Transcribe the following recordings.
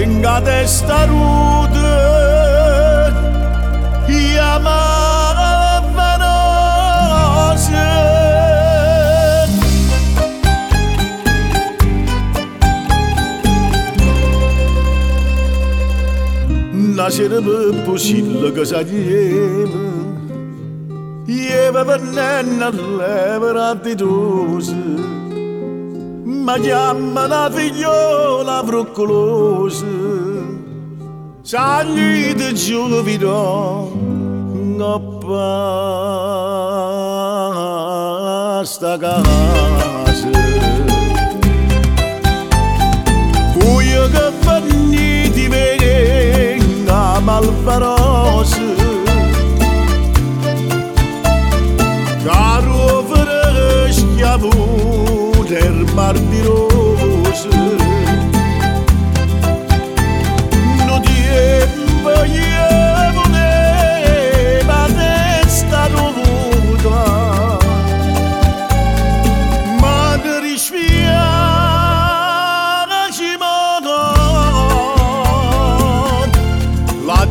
tenga testa rude chiamavano nascerebbe possibile che sarebbe io venendo all'evera di dose ma chiama la figliola broccolosa sagli di giovino non basta casa voglio che venite venga malvarosa caro per schiavo del mar di rose non tempo io voleva testa dovuta ma ti rispiana ci modo la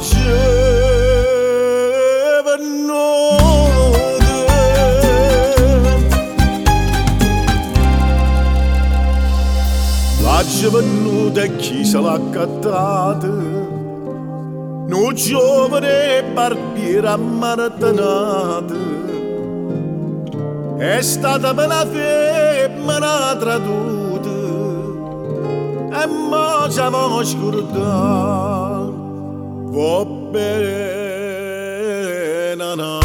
venuta e chi se l'ha accattata un giovane barbiere ammaratanato è stata per la femmina traduta e mo ci avevamo scordato va bene